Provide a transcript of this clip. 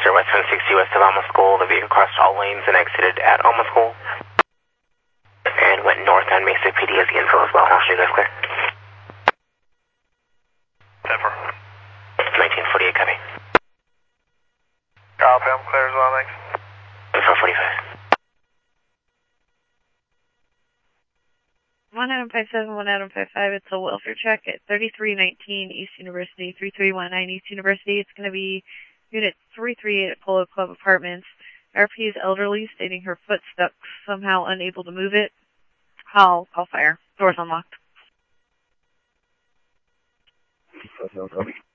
Western, West 760 west of Alma School. The vehicle crossed all lanes and exited at Alma School. And went north on Mesa PD as the info as well. I'll show you guys clear. 1948, copy. Copy, I'm clear as well, thanks. 445. 1 Adam 57, 1 Adam 55, it's a welfare check at 3319 East University, 3319 East University. It's going to be Unit 338 at Polo Club Apartments. RP is elderly, stating her foot stuck, somehow unable to move it. I'll fire. Door's unlocked.